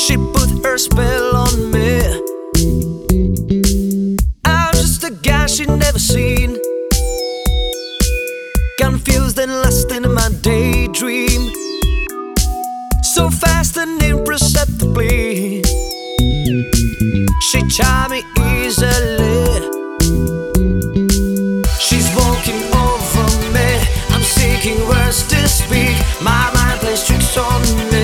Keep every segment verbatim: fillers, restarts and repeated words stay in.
She put her spell on me. I'm just a guy she never seen, confused and lost in my daydream, so fast and imperceptibly she charmed me easily. She's walking over me, I'm seeking words to speak. My mind plays tricks on me.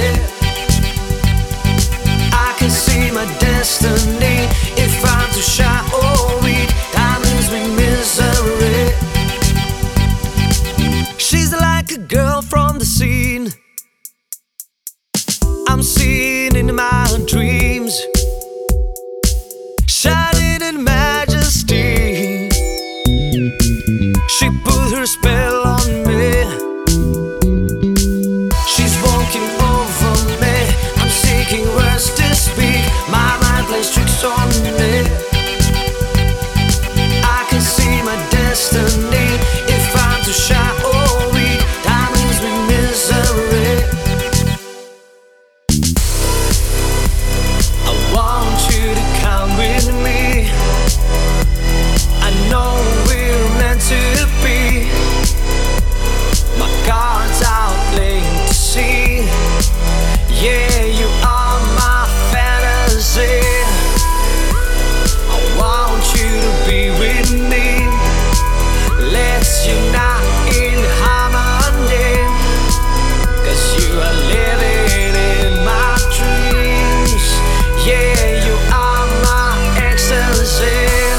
I can see my destiny. If I'm too shy or weak, that leaves me misery. She's like a girl from the scene I'm seeing in my dreams, shining in majesty. She put her spell on me. She's walking over me, I'm seeking words to speak. My mind plays tricks on me. I can see my destiny. If I'm too shy or weak, that leaves me misery. I want you to come with me. I know we're meant to be. My cards out plain to see. Yeah, you are my fantasy. I want you to be with me. Let's unite in harmony, 'cause you are living in my dreams. Yeah, you are my ecstasy.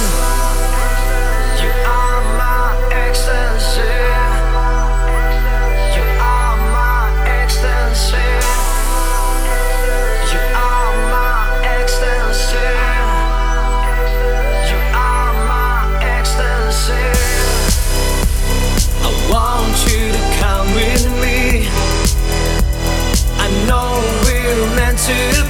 You are my ecstasy. You are my ecstasy. You are my ecstasy. You are my ecstasy. I want you to come with me. I know we're meant to